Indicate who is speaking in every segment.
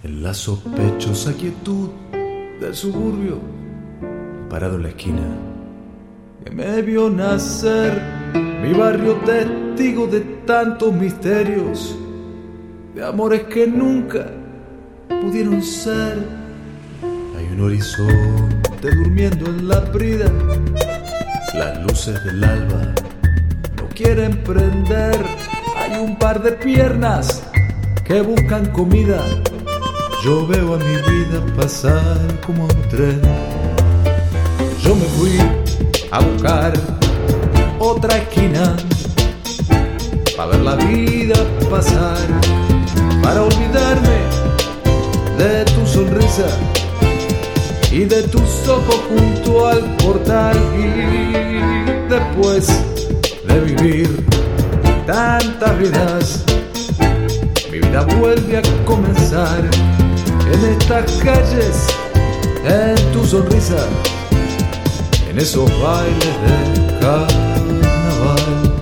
Speaker 1: En la sospechosa quietud del suburbio, parado en la esquina, que me vio nacer, mi barrio testigo de tantos misterios, de amores que nunca pudieron ser. Hay un horizonte durmiendo en la brida, las luces del alba no quieren prender. Hay un par de piernas que buscan comida. Yo veo a mi vida pasar como un tren. Yo me fui a buscar otra esquina para ver la vida pasar, para olvidarme de tu sonrisa y de tus ojos junto al portal. Y después de vivir tantas vidas, mi vida vuelve a comenzar en estas calles, en tu sonrisa, en esos bailes de carnaval.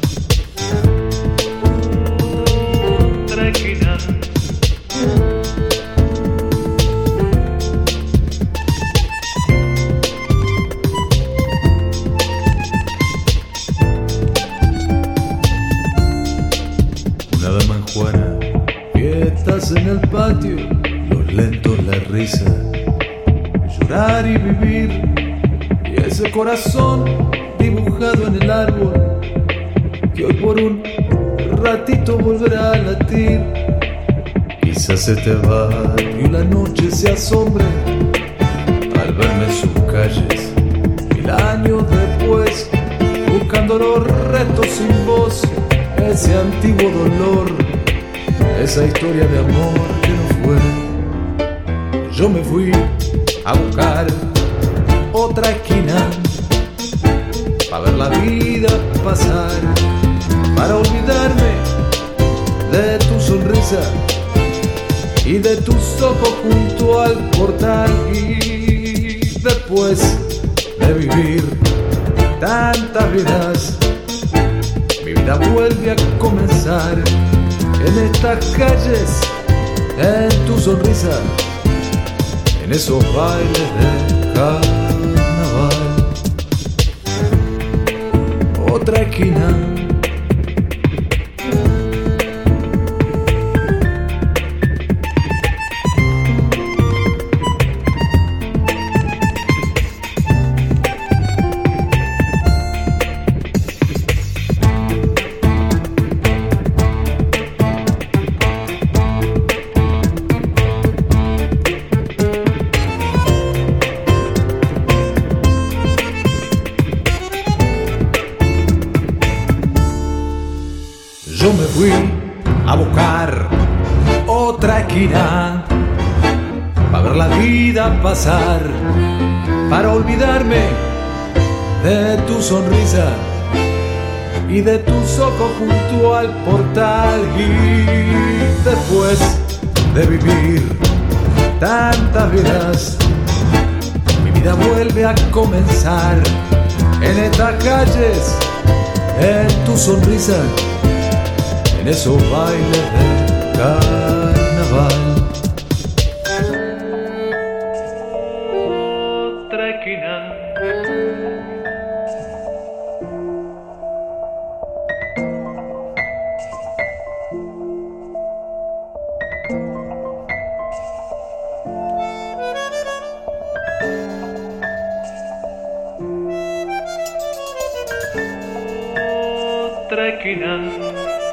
Speaker 1: Otra esquina. Una dama en Juana, fiestas en el patio, los lentos, la risa, llorar y vivir, y ese corazón dibujado en el árbol, que hoy por un ratito volverá a latir. Quizás este barrio y la noche se asombre al verme en sus calles, 1000 años después, buscando los restos sin voz, ese antiguo dolor, esa historia de amor que no fue. Yo me fui a buscar otra esquina para ver la vida pasar, para olvidarme de tu sonrisa y de tus ojos junto al portal. Y después de vivir tantas vidas, mi vida vuelve a comenzar en estas calles, en tu sonrisa, en esos bailes de carnaval. Otra esquina. Yo me fui a buscar otra esquina para ver la vida pasar, para olvidarme de tu sonrisa y de tus ojos junto al portal. Y después de vivir tantas vidas, mi vida vuelve a comenzar en estas calles, en tu sonrisa, en esos bailes de carnaval. Otra esquina. Otra esquina.